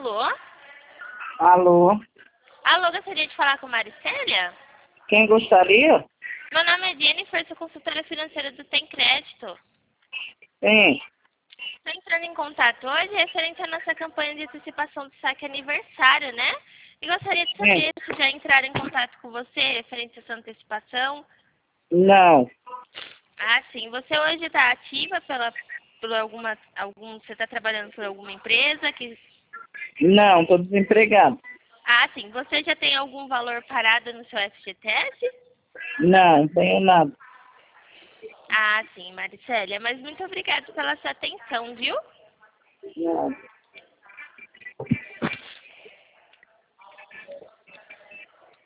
Alô? Alô? Alô, gostaria de falar com Maricélia? Quem gostaria? Meu nome é Jennifer, sou consultora financeira do Tem Crédito. Sim. Estou entrando em contato hoje referente à nossa campanha de antecipação do saque aniversário, né? E gostaria de Sim. saber se já entraram em contato com você referente a essa antecipação. Não. Ah, sim. Você hoje está ativa você está trabalhando por alguma empresa que... Não, estou desempregado. Ah, sim. Você já tem algum valor parado no seu FGTS? Não tenho nada. Ah, sim, Maricélia. Mas muito obrigada pela sua atenção, viu? Nada.